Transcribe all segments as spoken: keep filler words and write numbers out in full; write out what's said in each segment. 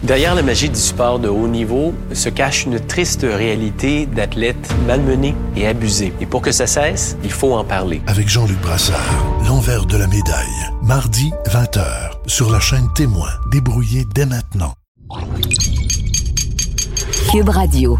Derrière la magie du sport de haut niveau se cache une triste réalité d'athlètes malmenés et abusés. Et pour que ça cesse, il faut en parler. Avec Jean-Luc Brassard, l'envers de la médaille. Mardi, vingt heures, sur la chaîne Témoin. Débrouillez dès maintenant. Cube Radio.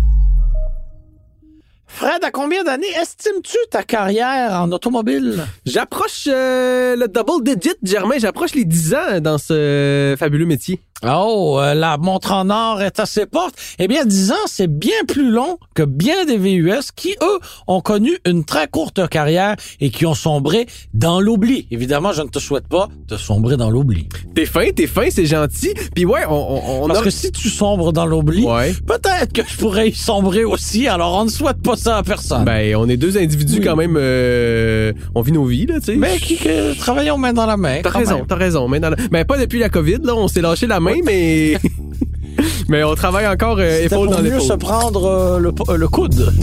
Fred, à combien d'années estimes-tu ta carrière en automobile? J'approche euh, le double digit, Germain. J'approche les dix ans dans ce fabuleux métier. Oh, euh, la montre en or est à ses portes. Eh bien, dix ans, c'est bien plus long que bien des V U S qui, eux, ont connu une très courte carrière et qui ont sombré dans l'oubli. Évidemment, je ne te souhaite pas de sombrer dans l'oubli. T'es fin, t'es fin, c'est gentil. Puis ouais, on... on, on Parce a... que si tu sombres dans l'oubli, ouais. peut-être que je pourrais y sombrer aussi. Alors, on ne souhaite pas ça à personne. Ben, on est deux individus oui. quand même... Euh, on vit nos vies, là, tu sais. Mais qui que, travaillons main dans la main. T'as raison, même. t'as raison. Main dans la... Ben, pas depuis la COVID, là, on s'est lâché la main, mais... mais on travaille encore euh, épaule dans l'épaule. C'était mieux se prendre euh, le, euh, le coude.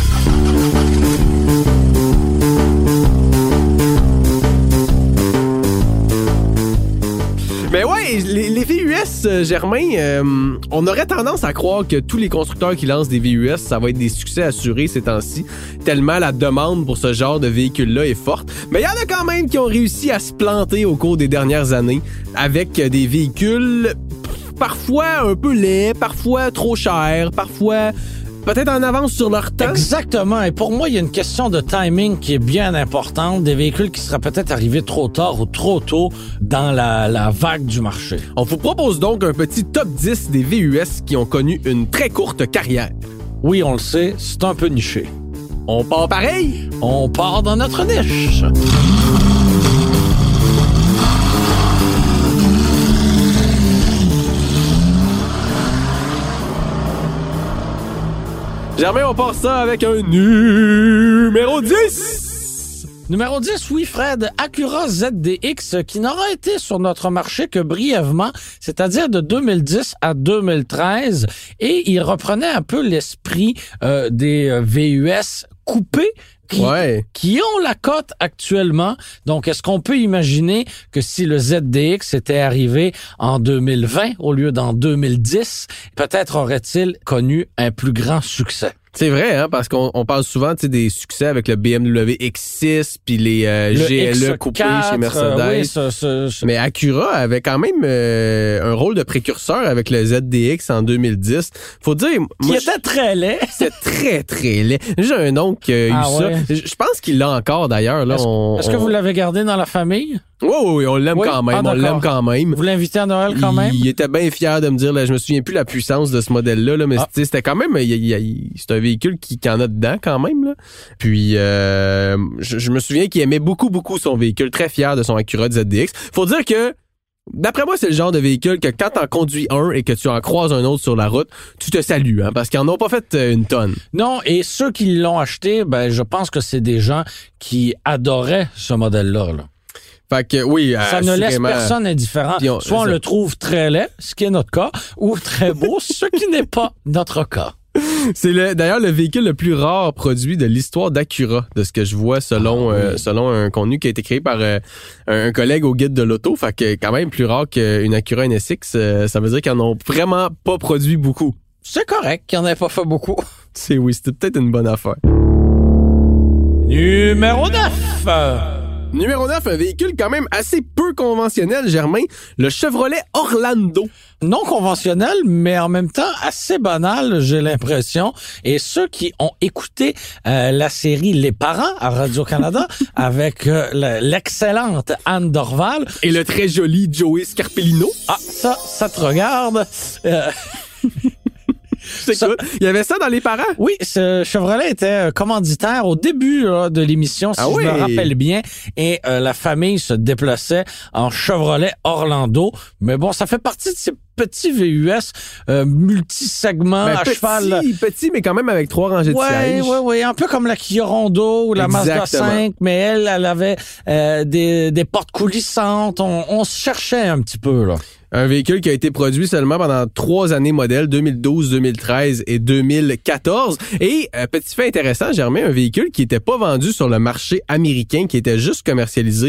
Mais ouais, les, les V U S, euh, Germain, euh, on aurait tendance à croire que tous les constructeurs qui lancent des V U S, ça va être des succès assurés ces temps-ci, tellement la demande pour ce genre de véhicule-là est forte. Mais il y en a quand même qui ont réussi à se planter au cours des dernières années avec des véhicules parfois un peu laids, parfois trop chers, parfois... peut-être en avance sur leur temps. Exactement. Et pour moi, il y a une question de timing qui est bien importante. Des véhicules qui seraient peut-être arrivés trop tard ou trop tôt dans la, la vague du marché. On vous propose donc un petit top dix des V U S qui ont connu une très courte carrière. Oui, on le sait, c'est un peu niché. On part pareil? On part dans notre niche. Germain, on part ça avec un numéro dix. Numéro dix, oui, Fred. Acura Z D X qui n'aura été sur notre marché que brièvement, c'est-à-dire de deux mille dix à deux mille treize. Et il reprenait un peu l'esprit euh, des V U S coupés qui, ouais. qui ont la cote actuellement. Donc, est-ce qu'on peut imaginer que si le Z D X était arrivé en deux mille vingt au lieu d'en deux mille dix, peut-être aurait-il connu un plus grand succès? C'est vrai, hein, parce qu'on on parle souvent des succès avec le B M W X six puis les euh, G L E coupés chez Mercedes. Euh, oui, ça, ça, ça. Mais Acura avait quand même euh, un rôle de précurseur avec le Z D X en deux mille dix. Faut dire... Qui moi, était je... très laid. C'était très, très laid. J'ai un oncle qui a eu ah, ouais. ça. Je pense qu'il l'a encore, d'ailleurs. Là, est-ce, on, est-ce on... que vous l'avez gardé dans la famille? Oui, oui, oui, on l'aime oui? quand même. Ah, on l'aime quand même. Vous l'invitez à Noël quand même? Il était bien fier de me dire, là, je me souviens plus la puissance de ce modèle-là, là, mais ah. c'était quand même, il, il, il, c'est un véhicule qui, qui en a dedans quand même. Là. Puis, euh, je, je me souviens qu'il aimait beaucoup, beaucoup son véhicule, très fier de son Acura Z D X. Faut dire que, d'après moi, c'est le genre de véhicule que quand t'en conduis un et que tu en croises un autre sur la route, tu te salues, hein, parce qu'ils en ont pas fait une tonne. Non, et ceux qui l'ont acheté, ben, je pense que c'est des gens qui adoraient ce modèle-là, là. Fait que oui, ça ne laisse personne indifférent. On, Soit on ça. le trouve très laid, ce qui est notre cas, ou très beau, ce qui n'est pas notre cas. C'est le, d'ailleurs le véhicule le plus rare produit de l'histoire d'Acura, de ce que je vois selon ah, oui. euh, selon un contenu qui a été créé par euh, un, un collègue au guide de l'auto. Fait que quand même plus rare qu'une Acura N S X, euh, ça veut dire qu'ils en ont vraiment pas produit beaucoup. C'est correct qu'ils en aient pas fait beaucoup. C'est oui, c'était peut-être une bonne affaire. Numéro neuf. Numéro neuf, un véhicule quand même assez peu conventionnel, Germain, le Chevrolet Orlando. Non conventionnel, mais en même temps assez banal, j'ai l'impression. Et ceux qui ont écouté euh, la série Les Parents à Radio-Canada avec euh, l'excellente Anne Dorval. Et le très joli Joey Scarpellino. Ah, ça, ça te regarde. Euh... Ça, il y avait ça dans Les Parents? Oui, ce Chevrolet était commanditaire au début là, de l'émission, si ah je oui. me rappelle bien. Et euh, la famille se déplaçait en Chevrolet Orlando. Mais bon, ça fait partie de ces petits V U S euh, multi-segments ben, à petit, cheval. Petit, mais quand même avec trois rangées de ouais, sièges. Oui, oui, oui. Un peu comme la Kia Rondo ou la Exactement. Mazda cinq. Mais elle, elle avait euh, des, des portes coulissantes. On, on se cherchait un petit peu, là. Un véhicule qui a été produit seulement pendant trois années modèles, deux mille douze, deux mille treize et deux mille quatorze. Et, euh, petit fait intéressant, Germain, un véhicule qui était pas vendu sur le marché américain, qui était juste commercialisé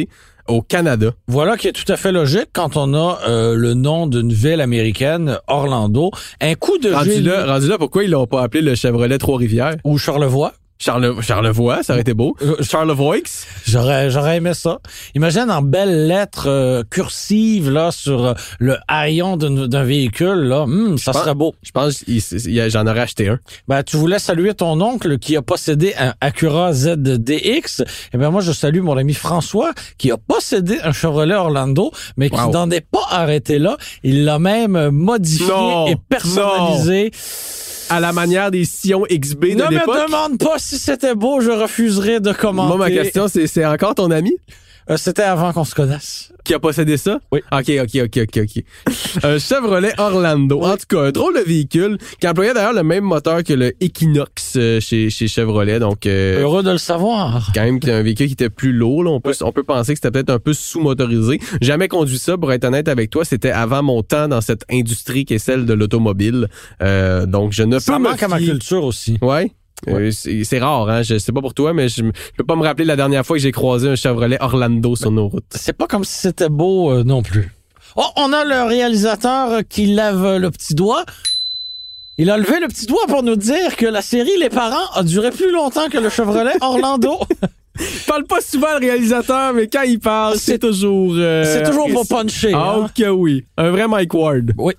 au Canada. Voilà qui est tout à fait logique quand on a euh, le nom d'une ville américaine, Orlando. Un coup de Rendu génie... là, rendu là, pourquoi ils l'ont pas appelé le Chevrolet Trois-Rivières? Ou Charlevoix. Charle, Charlevoix, ça aurait été beau. Charlevoix. J'aurais, j'aurais aimé ça. Imagine en belles lettres euh, cursives là sur euh, le haillon d'un, d'un véhicule là, hum, ça pense, serait beau. Je pense que j'en aurais acheté un. Ben tu voulais saluer ton oncle qui a possédé un Acura Z D X. Eh ben moi je salue mon ami François qui a possédé un Chevrolet Orlando, mais qui wow. n'en est pas arrêté là. Il l'a même modifié non, et personnalisé. Non. À la manière des Sion X B de ne l'époque. Ne me demande pas si c'était beau, je refuserais de commenter. Moi, ma question, c'est, c'est encore ton ami? Euh, c'était avant qu'on se connaisse. Qui a possédé ça? Oui. OK, OK, OK, OK, OK. Un Chevrolet Orlando. Oui. En tout cas, un drôle de véhicule qui employait d'ailleurs le même moteur que le Equinox euh, chez, chez Chevrolet. Donc, euh, heureux de le savoir. Quand même, un véhicule qui était plus lourd. Là. On, peut, oui. on peut penser que c'était peut-être un peu sous-motorisé. Jamais conduit ça, pour être honnête avec toi. C'était avant mon temps dans cette industrie qui est celle de l'automobile. Euh, donc, je ne ça peux manque me fier... à ma culture aussi. Ouais. Ouais. Euh, c'est, c'est rare, hein. Je sais pas pour toi, mais je, je peux pas me rappeler la dernière fois que j'ai croisé un Chevrolet Orlando sur nos routes. C'est pas comme si c'était beau euh, non plus. Oh, on a le réalisateur qui lève le petit doigt. Il a levé le petit doigt pour nous dire que la série Les Parents a duré plus longtemps que le Chevrolet Orlando. Il parle pas souvent le réalisateur, mais quand il parle, c'est, c'est toujours... Euh, c'est toujours pas punché. Ah, hein? ok, oui. Un vrai Mike Ward. Oui.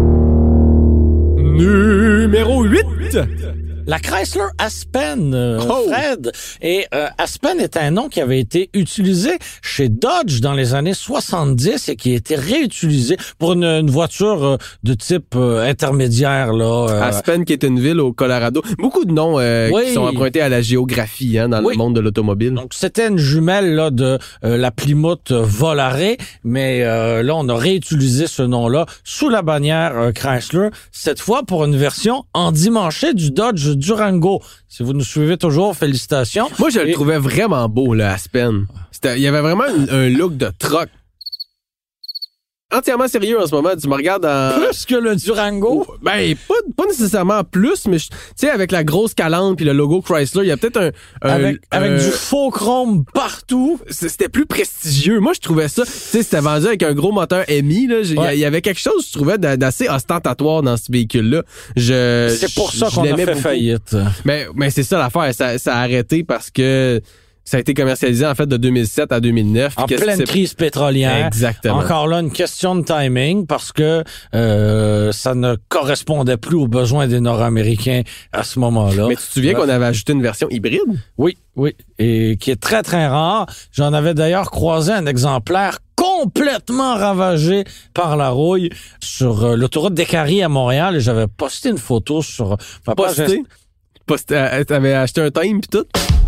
Numéro huit. La Chrysler Aspen, euh, oh. Fred. Et euh, Aspen est un nom qui avait été utilisé chez Dodge dans les années soixante-dix et qui a été réutilisé pour une, une voiture euh, de type euh, intermédiaire. Là, euh. Aspen, qui est une ville au Colorado. Beaucoup de noms euh, oui. qui sont empruntés à la géographie hein, dans oui. le monde de l'automobile. Donc, c'était une jumelle là, de euh, la Plymouth Volare, mais euh, là, on a réutilisé ce nom-là sous la bannière euh, Chrysler, cette fois pour une version endimanchée du Dodge Durango. Si vous nous suivez toujours, félicitations. Moi, je Et... le trouvais vraiment beau, le Aspen. C'était, il y avait vraiment un, un look de truck. Entièrement sérieux en ce moment, tu me regardes en... Plus que le Durango? Oh, ben, pas, pas nécessairement plus, mais tu sais, avec la grosse calandre puis le logo Chrysler, il y a peut-être un... un avec avec un... du faux chrome partout. C'était plus prestigieux. Moi, je trouvais ça... Tu sais, c'était vendu avec un gros moteur M I, là. Il ouais. y avait quelque chose, je trouvais, d'assez ostentatoire dans ce véhicule-là. Je, c'est pour ça je, qu'on je a fait beaucoup. faillite. Mais, mais c'est ça l'affaire. Ça, ça a arrêté parce que... Ça a été commercialisé, en fait, de deux mille sept à deux mille neuf. En pleine crise pétrolière. Exactement. Encore là, une question de timing parce que euh, ça ne correspondait plus aux besoins des Nord-Américains à ce moment-là. Mais tu te souviens ouais. qu'on avait ajouté une version hybride? Oui, oui. Et qui est très, très rare. J'en avais d'ailleurs croisé un exemplaire complètement ravagé par la rouille sur euh, l'autoroute des Caries à Montréal et j'avais posté une photo sur ma page. Posté? Posté? Euh, t'avais acheté un time pis tout?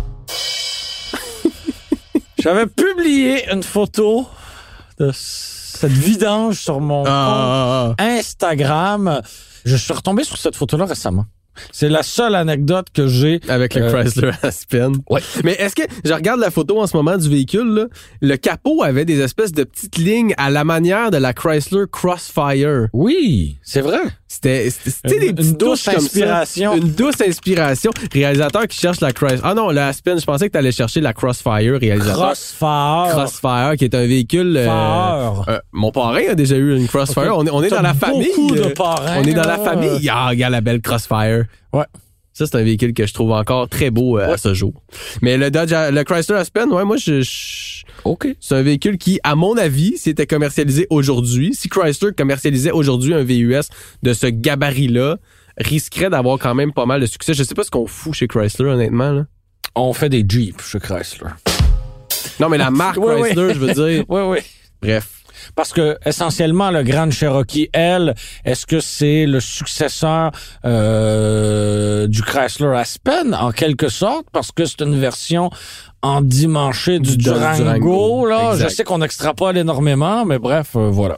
J'avais publié une photo de cette vidange sur mon ah, compte Instagram. Je suis retombé sur cette photo-là récemment. C'est la seule anecdote que j'ai. Avec le euh... Chrysler Aspen. Ouais. Mais est-ce que, je regarde la photo en ce moment du véhicule, là, le capot avait des espèces de petites lignes à la manière de la Chrysler Crossfire. Oui, c'est vrai. C'était, c'était une, des petites une douce inspiration. Une douce inspiration. Réalisateur qui cherche la Chrysler. Ah non, le Aspen, je pensais que tu allais chercher la Crossfire, réalisateur. Crossfire. Crossfire, qui est un véhicule... Euh, euh, mon parrain a déjà eu une Crossfire. Okay. On est, on est dans la famille. Beaucoup de parrains. On est dans la famille. Ah, regarde la belle Crossfire. Ouais. Ça, c'est un véhicule que je trouve encore très beau euh, ouais. à ce jour. Mais le Dodge, le Chrysler Aspen, ouais, moi, je... je... OK. C'est un véhicule qui, à mon avis, s'il était commercialisé aujourd'hui, si Chrysler commercialisait aujourd'hui un V U S de ce gabarit-là, risquerait d'avoir quand même pas mal de succès. Je sais pas ce qu'on fout chez Chrysler, honnêtement, là. On fait des Jeeps chez Chrysler. Non, mais la marque oui, Chrysler, oui. je veux dire. Oui, oui. Bref. Parce que essentiellement le Grand Cherokee L, est-ce que c'est le successeur euh, du Chrysler Aspen en quelque sorte parce que c'est une version endimanchée du, du Durango, Durango là. Exact. Je sais qu'on extrapole énormément, mais bref, euh, voilà.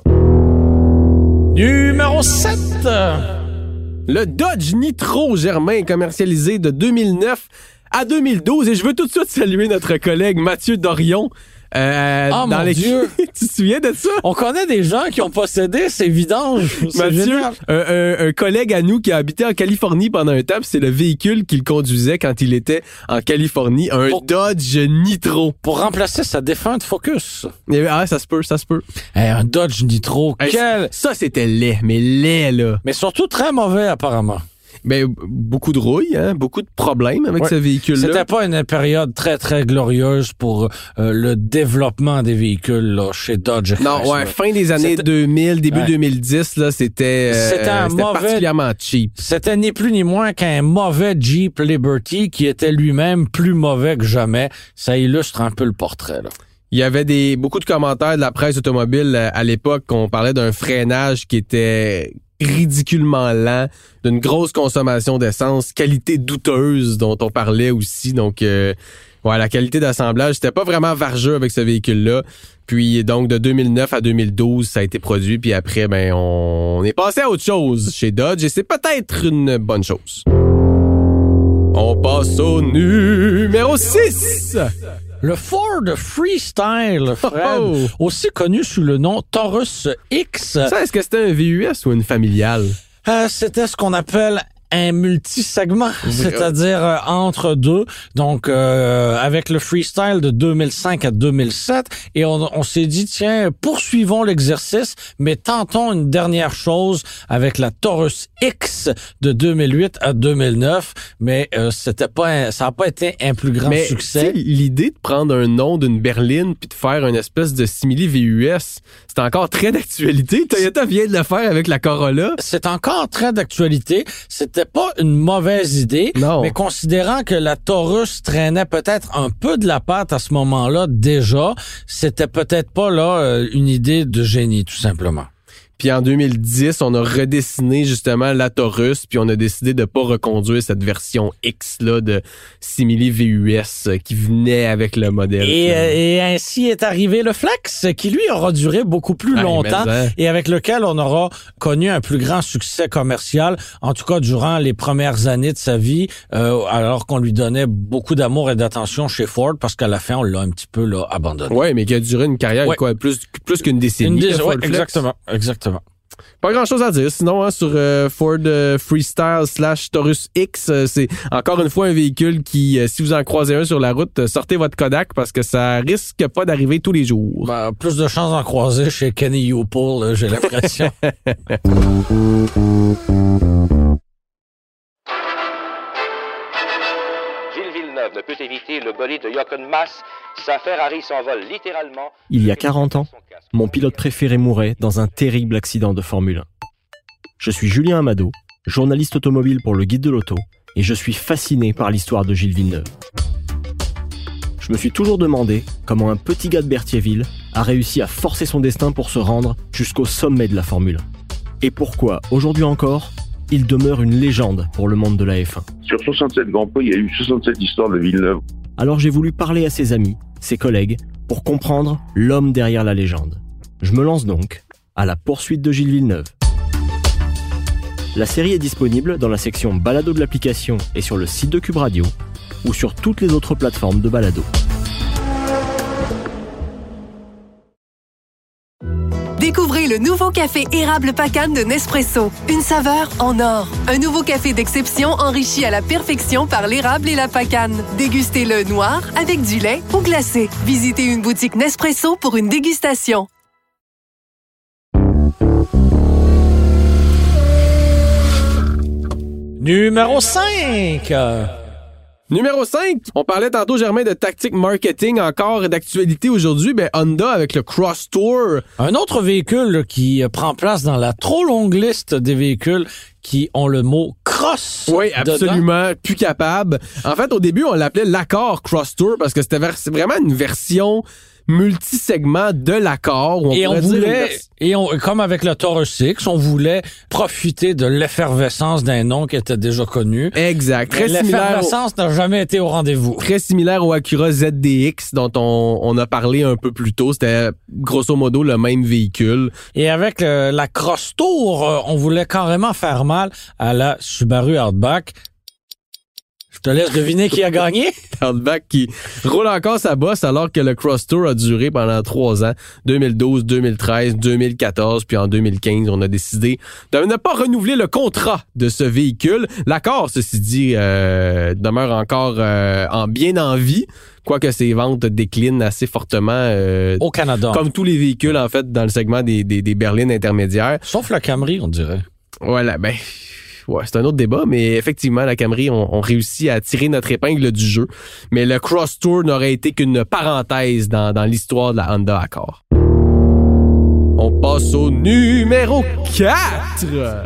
Numéro sept. Le Dodge Nitro Germain commercialisé de deux mille neuf à deux mille douze et je veux tout de suite saluer notre collègue Mathieu Dorion. Euh, Oh, dans mon les... Dieu! Tu te souviens de ça? On connaît des gens qui ont possédé ces vidanges. C'est Mathieu, génial. un, un, un collègue à nous qui a habité en Californie pendant un temps, puis c'est le véhicule qu'il conduisait quand il était en Californie, un Pour- Dodge Nitro. Pour remplacer sa défunte Focus. Et, ah, ça se peut, ça se peut. Hey, un Dodge Nitro, Hey, quel... Ça, c'était laid, mais laid, là. Mais surtout très mauvais, apparemment. Ben, beaucoup de rouille, hein, beaucoup de problèmes avec Ouais. ce véhicule-là. C'était pas une période très, très glorieuse pour euh, le développement des véhicules là, chez Dodge. Non, Chrysler. ouais, fin des années C'était- deux mille, début Ouais. deux mille dix, là, c'était, euh, C'était un mauvais- particulièrement cheap. C'était ni plus ni moins qu'un mauvais Jeep Liberty qui était lui-même plus mauvais que jamais. Ça illustre un peu le portrait, là. Il y avait des beaucoup de commentaires de la presse automobile euh, à l'époque qu'on parlait d'un freinage qui était ridiculement lent, d'une grosse consommation d'essence, qualité douteuse dont on parlait aussi. Donc, euh, ouais, la qualité d'assemblage, c'était pas vraiment vargeux avec ce véhicule-là. Puis, donc, de deux mille neuf à deux mille douze, ça a été produit. Puis après, ben, on est passé à autre chose chez Dodge et c'est peut-être une bonne chose. On passe au numéro six! Le Ford Freestyle, Fred, Oh! aussi connu sous le nom Taurus X, Ça, est-ce que c'était un V U S ou une familiale? euh, c'était ce qu'on appelle un multisegment, c'est-à-dire euh, entre deux. Donc, euh, avec le Freestyle de deux mille cinq à deux mille sept, et on, on s'est dit, tiens, poursuivons l'exercice, mais tentons une dernière chose avec la Taurus X de deux mille huit à deux mille neuf, mais euh, c'était pas, un- ça n'a pas été un plus grand Mais succès. tu sais, l'idée de prendre un nom d'une berline puis de faire une espèce de simili V U S, c'est encore très d'actualité. Toyota vient de le faire avec la Corolla. C'est encore très d'actualité. C'était pas une mauvaise idée, Non. mais considérant que la Taurus traînait peut-être un peu de la patte à ce moment-là déjà, c'était peut-être pas là euh, une idée de génie, tout simplement. Puis en deux mille dix, on a redessiné justement la Taurus, puis on a décidé de pas reconduire cette version X là de simili V U S euh, qui venait avec le modèle. Et, euh, et ainsi est arrivé le Flex, qui lui aura duré beaucoup plus Ah, longtemps mais, hein. et avec lequel on aura connu un plus grand succès commercial, en tout cas durant les premières années de sa vie, euh, alors qu'on lui donnait beaucoup d'amour et d'attention chez Ford, parce qu'à la fin, on l'a un petit peu là, abandonné. Ouais, mais qui a duré une carrière Ouais. quoi, plus plus qu'une décennie. Une le des... Ford ouais, Flex. exactement, exactement. Pas grand chose à dire. Sinon, hein, sur euh, Ford euh, Freestyle slash Taurus X, euh, c'est encore une fois un véhicule qui, euh, si vous en croisez un sur la route, euh, sortez votre Kodak parce que ça risque pas d'arriver tous les jours. Ben, plus de chances d'en croiser chez Kenny Youpool, là, j'ai l'impression. Gilles Villeneuve ne peut éviter le bolide de Jochen Mass. Sa Ferrari s'envole littéralement. Il y a quarante ans, mon pilote préféré mourait dans un terrible accident de Formule un. Je suis Julien Amado, journaliste automobile pour le Guide de l'Auto, et je suis fasciné par l'histoire de Gilles Villeneuve. Je me suis toujours demandé comment un petit gars de Berthierville a réussi à forcer son destin pour se rendre jusqu'au sommet de la Formule un. Et pourquoi, aujourd'hui encore, il demeure une légende pour le monde de la F un. Sur soixante-sept Grands Prix, il y a eu soixante-sept histoires de Villeneuve. Alors j'ai voulu parler à ses amis, ses collègues, pour comprendre l'homme derrière la légende. Je me lance donc à la poursuite de Gilles Villeneuve. La série est disponible dans la section balado de l'application et sur le site de Cube Radio ou sur toutes les autres plateformes de balado. Découvrez le nouveau café érable Pacane de Nespresso. Une saveur en or. Un nouveau café d'exception enrichi à la perfection par l'érable et la pacane. Dégustez-le noir, avec du lait ou glacé. Visitez une boutique Nespresso pour une dégustation. Numéro cinq. Numéro cinq, on parlait tantôt, Germain, de tactique marketing, encore d'actualité aujourd'hui. Ben, Honda avec le Cross Tour. Un autre véhicule là, qui euh, prend place dans la trop longue liste des véhicules qui ont le mot cross. Oui, dedans. absolument, plus capable. En fait, au début, on l'appelait l'Accord Cross Tour parce que c'était vers- c'est vraiment une version multi-segment de l'Accord. où Et on pourrait dire une voulait, vers- et on, comme avec le Taurus X, on voulait profiter de l'effervescence d'un nom qui était déjà connu. Exact. Très Mais similaire, au, l'effervescence n'a jamais été au rendez-vous. très similaire au Acura Z D X dont on, on a parlé un peu plus tôt. C'était grosso modo le même véhicule. Et avec le- la Cross Tour, euh, on voulait carrément faire mal à la Subaru Outback. Je te laisse deviner qui a gagné. Outback qui roule encore sa bosse alors que le Cross Tour a duré pendant trois ans, deux mille douze, deux mille treize, deux mille quatorze, puis en deux mille quinze, on a décidé de ne pas renouveler le contrat de ce véhicule. L'accord, ceci dit, euh, demeure encore euh, en bien en vie, quoique ses ventes déclinent assez fortement. Euh, Au Canada. Comme tous les véhicules, en fait, dans le segment des, des, des berlines intermédiaires. Sauf la Camry, on dirait. Voilà, ben... Ouais, c'est un autre débat, mais effectivement, la Camry, on, on réussit à tirer notre épingle du jeu. Mais le Cross Tour n'aurait été qu'une parenthèse dans, dans l'histoire de la Honda Accord. On passe au numéro quatre.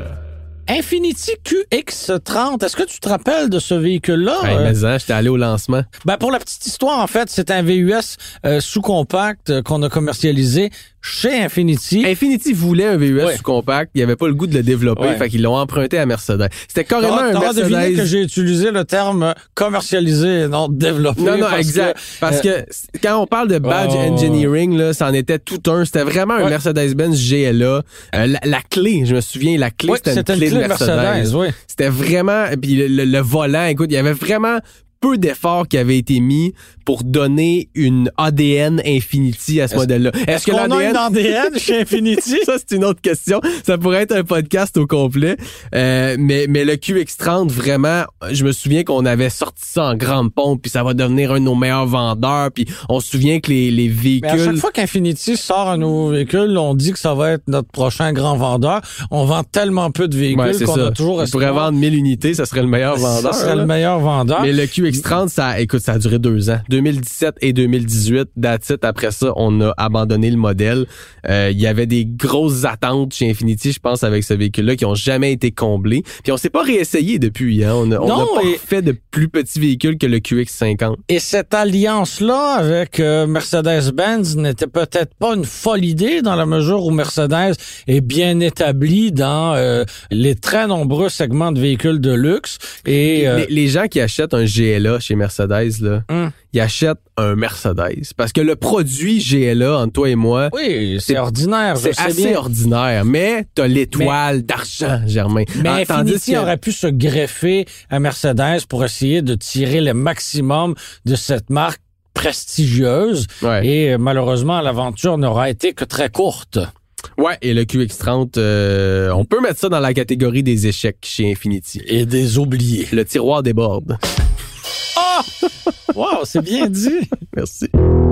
Infiniti Q X trente, est-ce que tu te rappelles de ce véhicule-là? Ouais, mais hein, j'étais allé au lancement. Ben pour la petite histoire, en fait, c'est un V U S euh, sous-compact euh, qu'on a commercialisé chez Infiniti. Infiniti voulait un V U S ouais. sous-compact. Il avait pas le goût de le développer, ouais. fait qu'ils l'ont emprunté à Mercedes. C'était carrément t'auras, un t'auras Mercedes. T'auras deviné que j'ai utilisé le terme commercialisé et non développé. Non, non, parce exact. Que, parce euh, que quand on parle de badge oh. engineering, là, ça en était tout un. C'était vraiment un ouais. Mercedes-Benz G L A. Euh, la, la clé, je me souviens, la clé, ouais, c'était, c'était une clé, une clé de Mercedes. Mercedes oui. C'était vraiment... Puis le, le, le volant, écoute, il y avait vraiment... peu d'efforts qui avaient été mis pour donner une A D N Infiniti à ce est-ce, modèle-là. Est-ce, est-ce que qu'on l'A D N... a une A D N chez Infiniti? Ça, c'est une autre question. Ça pourrait être un podcast au complet. Euh, mais, mais le Q X trente, vraiment, je me souviens qu'on avait sorti ça en grande pompe, puis ça va devenir un de nos meilleurs vendeurs, puis on se souvient que les, les véhicules... Mais à chaque fois qu'Infiniti sort un nouveau véhicule, on dit que ça va être notre prochain grand vendeur. On vend tellement peu de véhicules ouais, qu'on ça. a toujours... On pourrait vendre mille unités, ça serait le meilleur vendeur. Ça serait là. le meilleur vendeur. Mais le Q X trente, ça, écoute, ça a duré deux ans. deux mille dix-sept et deux mille dix-huit, that's it. Après ça, on a abandonné le modèle. Euh, il y avait des grosses attentes chez Infiniti, je pense, avec ce véhicule-là, qui ont jamais été comblées. Puis on s'est pas réessayé depuis. Hein. On n'a pas et... fait de plus petits véhicules que le Q X cinquante. Et cette alliance-là avec euh, Mercedes-Benz n'était peut-être pas une folle idée dans la mesure où Mercedes est bien établie dans euh, les très nombreux segments de véhicules de luxe. Et euh... les, les gens qui achètent un G L A chez Mercedes, là, hum. ils achètent un Mercedes. Parce que le produit G L A, entre toi et moi... Oui, c'est, c'est ordinaire, C'est assez bien. ordinaire, mais t'as l'étoile mais, d'argent, Germain. Mais ah, Infiniti que... aurait pu se greffer à Mercedes pour essayer de tirer le maximum de cette marque prestigieuse. Ouais. Et malheureusement, l'aventure n'aura été que très courte. Ouais, et le Q X trente, euh, on peut mettre ça dans la catégorie des échecs chez Infiniti. Et des oubliés. Le tiroir déborde. Oh! Wow, c'est bien dit. Merci.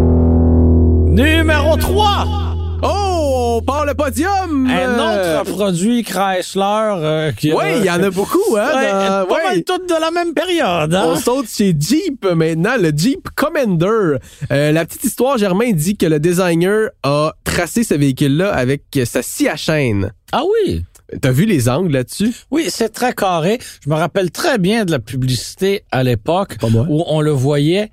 Numéro trois. Oh, on part le podium! Un autre produit Chrysler. Euh, qui oui, il y en a beaucoup. Hein, ouais, dans, pas ouais. mal toutes de la même période. Hein? On saute chez Jeep maintenant, le Jeep Commander. Euh, la petite histoire, Germain dit que le designer a tracé ce véhicule-là avec sa scie à chaîne. Ah oui? T'as vu les angles là-dessus? Oui, c'est très carré. Je me rappelle très bien de la publicité à l'époque où on le voyait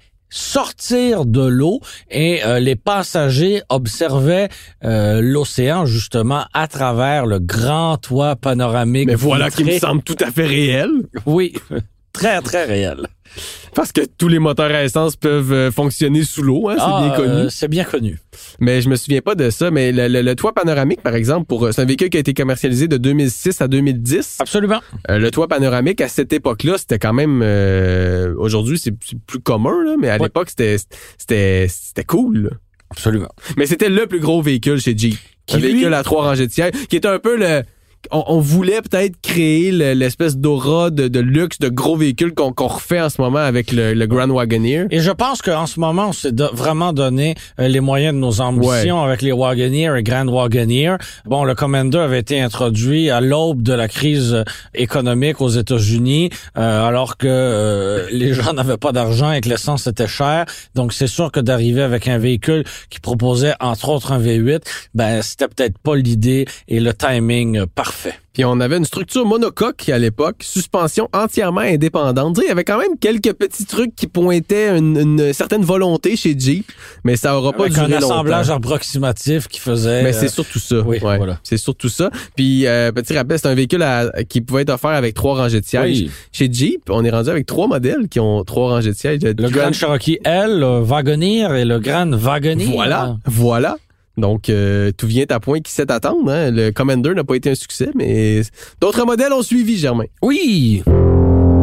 sortir de l'eau et euh, les passagers observaient euh, l'océan justement à travers le grand toit panoramique. Mais voilà vitré. qui me semble tout à fait réel. Oui, très très réel. Parce que tous les moteurs à essence peuvent euh, fonctionner sous l'eau, hein, c'est ah, bien connu. Euh, c'est bien connu. Mais je me souviens pas de ça. Mais le, le, le toit panoramique, par exemple, pour c'est un véhicule qui a été commercialisé de deux mille six à deux mille dix. Absolument. Euh, le toit panoramique, à cette époque-là, c'était quand même... Euh, aujourd'hui, c'est, c'est plus commun, là, mais à ouais. l'époque, c'était, c'était, c'était cool. Là. Absolument. Mais c'était le plus gros véhicule chez Jeep. Qui un lui... véhicule à trois rangées de sièges, qui était un peu le... On, on voulait peut-être créer le, l'espèce d'aura de, de luxe, de gros véhicules qu'on, qu'on refait en ce moment avec le, le Grand Wagoneer. Et je pense qu'en ce moment, on s'est do- vraiment donné euh, les moyens de nos ambitions ouais. avec les Wagoneer et Grand Wagoneer. Bon, le Commander avait été introduit à l'aube de la crise économique aux États-Unis, euh, alors que euh, les gens n'avaient pas d'argent et que l'essence était chère. Donc, c'est sûr que d'arriver avec un véhicule qui proposait, entre autres, un V huit, ben c'était peut-être pas l'idée et le timing parfait. Parfait. Puis on avait une structure monocoque à l'époque, suspension entièrement indépendante. Il y avait quand même quelques petits trucs qui pointaient une, une certaine volonté chez Jeep, mais ça aura pas Avec duré longtemps. un assemblage approximatif qui faisait... Mais c'est surtout ça. Oui, ouais, voilà. C'est surtout ça. Puis, euh, petit rappel, c'est un véhicule à, qui pouvait être offert avec trois rangées de sièges. Oui. Chez Jeep, on est rendu avec trois modèles qui ont trois rangées de sièges. Le, le Grand Cherokee L, le Wagoneer et le Grand Wagoneer. Voilà, voilà. Donc, euh, tout vient à point qui sait attendre. Hein? Le Commander n'a pas été un succès, mais d'autres modèles ont suivi, Germain. Oui!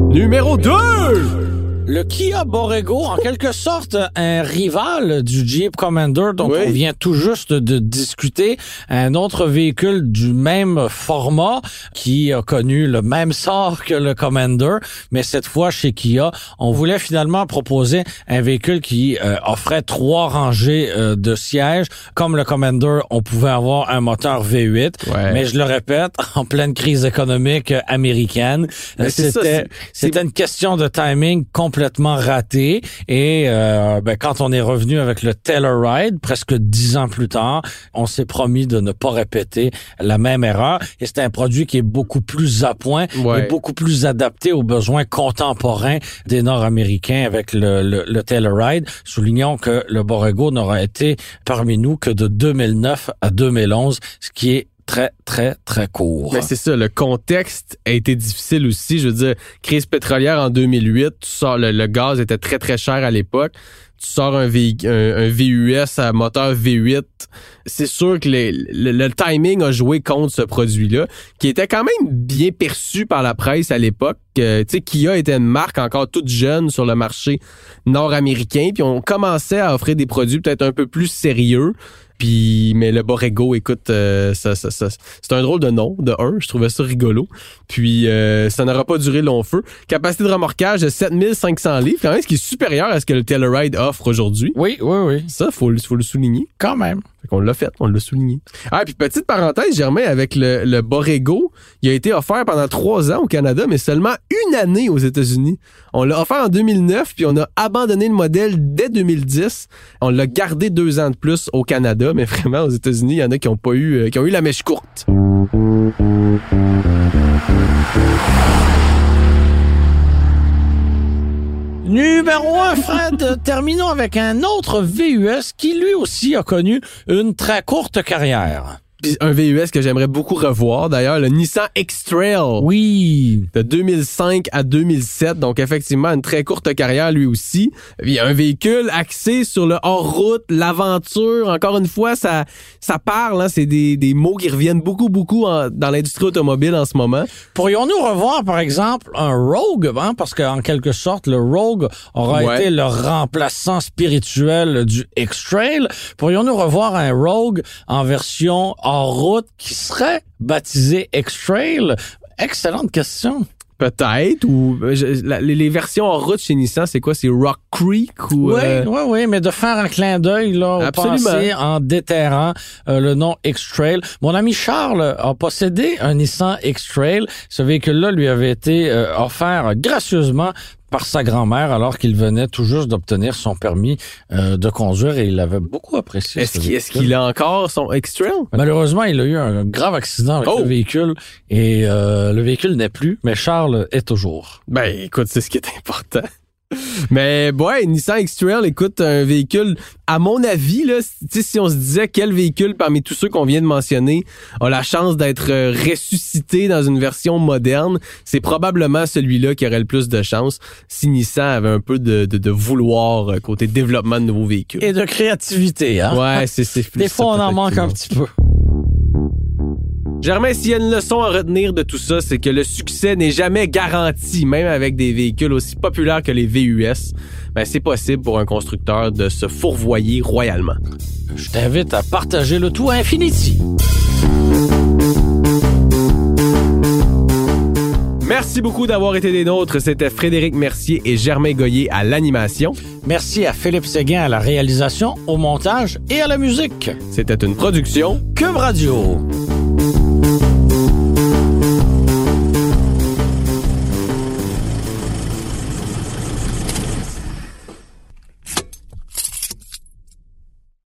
Numéro deux! Le Kia Borrego, en quelque sorte, un rival du Jeep Commander dont oui. on vient tout juste de discuter. Un autre véhicule du même format qui a connu le même sort que le Commander, mais cette fois chez Kia, on voulait finalement proposer un véhicule qui euh, offrait trois rangées euh, de sièges. Comme le Commander, on pouvait avoir un moteur V huit, ouais. mais je le répète, en pleine crise économique américaine, mais c'est c'était, ça, c'est, c'était c'est... une question de timing complètement complètement raté et euh, ben, quand on est revenu avec le Telluride presque dix ans plus tard, on s'est promis de ne pas répéter la même erreur et c'est un produit qui est beaucoup plus à point ouais. et beaucoup plus adapté aux besoins contemporains des Nord-Américains avec le, le, le Telluride. Soulignons que le Borrego n'aura été parmi nous que de deux mille neuf à deux mille onze, ce qui est très, très, très court. Mais c'est ça, le contexte a été difficile aussi. Je veux dire, crise pétrolière en deux mille huit, tu sors, le, le gaz était très, très cher à l'époque. Tu sors un, v, un, un V U S à moteur V huit, c'est sûr que les, le, le timing a joué contre ce produit-là, qui était quand même bien perçu par la presse à l'époque. Euh, tu sais, Kia était une marque encore toute jeune sur le marché nord-américain, puis on commençait à offrir des produits peut-être un peu plus sérieux. Puis, mais le Borrego, écoute, euh, ça, ça, ça, c'est un drôle de nom, de un. Je trouvais ça rigolo. Puis, euh, ça n'aura pas duré long feu. Capacité de remorquage de sept mille cinq cents livres, quand même, ce qui est supérieur à ce que le Telluride offre aujourd'hui. Oui, oui, oui. Ça, faut, faut le souligner. Quand même. Fait qu'on l'a fait, on l'a souligné. Ah, puis petite parenthèse, Germain, avec le, le Borrego, il a été offert pendant trois ans au Canada, mais seulement une année aux États-Unis. On l'a offert en deux mille neuf, puis on a abandonné le modèle dès deux mille dix. On l'a gardé deux ans de plus au Canada, mais vraiment, aux États-Unis, il y en a qui ont pas eu, euh, qui ont eu la mèche courte. Numéro un, Fred, terminons avec un autre V U S qui lui aussi a connu une très courte carrière. Puis un V U S que j'aimerais beaucoup revoir, d'ailleurs, le Nissan X-Trail. Oui. De deux mille cinq à deux mille sept, donc effectivement une très courte carrière lui aussi. Il y a un véhicule axé sur le hors-route, l'aventure. Encore une fois, ça ça parle, hein, c'est des, des mots qui reviennent beaucoup, beaucoup en, dans l'industrie automobile en ce moment. Pourrions-nous revoir, par exemple, un Rogue, hein, parce qu'en quelque sorte, le Rogue aura ouais. été le remplaçant spirituel du X-Trail. Pourrions-nous revoir un Rogue en version en route qui serait baptisé X-Trail? Excellente question. Peut-être, ou je, la, les, les versions en route chez Nissan, c'est quoi? C'est Rock Creek? Ou, oui, euh... oui, oui, mais de faire un clin d'œil là, au passé en déterrant euh, le nom X-Trail. Mon ami Charles a possédé un Nissan X-Trail. Ce véhicule-là lui avait été euh, offert gracieusement par sa grand-mère alors qu'il venait tout juste d'obtenir son permis euh, de conduire et il avait beaucoup apprécié. Est-ce, qu'il, est-ce qu'il a encore son X-Trail? Malheureusement, il a eu un grave accident avec oh. le véhicule et euh, le véhicule n'est plus, mais Charles est toujours. Ben, écoute, c'est ce qui est important. Mais ouais, Nissan X-Trail, écoute, un véhicule, à mon avis, là, si on se disait quel véhicule parmi tous ceux qu'on vient de mentionner a la chance d'être ressuscité dans une version moderne, c'est probablement celui-là qui aurait le plus de chance si Nissan avait un peu de, de, de vouloir côté développement de nouveaux véhicules. Et de créativité, hein? Ouais, c'est, c'est Des fois, on en manque un petit peu. Germain, s'il y a une leçon à retenir de tout ça, c'est que le succès n'est jamais garanti, même avec des véhicules aussi populaires que les V U S. Ben, c'est possible pour un constructeur de se fourvoyer royalement. Je t'invite à partager le tout à Infinity. Merci beaucoup d'avoir été des nôtres. C'était Frédéric Mercier et Germain Goyer à l'animation. Merci à Philippe Séguin à la réalisation, au montage et à la musique. C'était une production Cube Radio.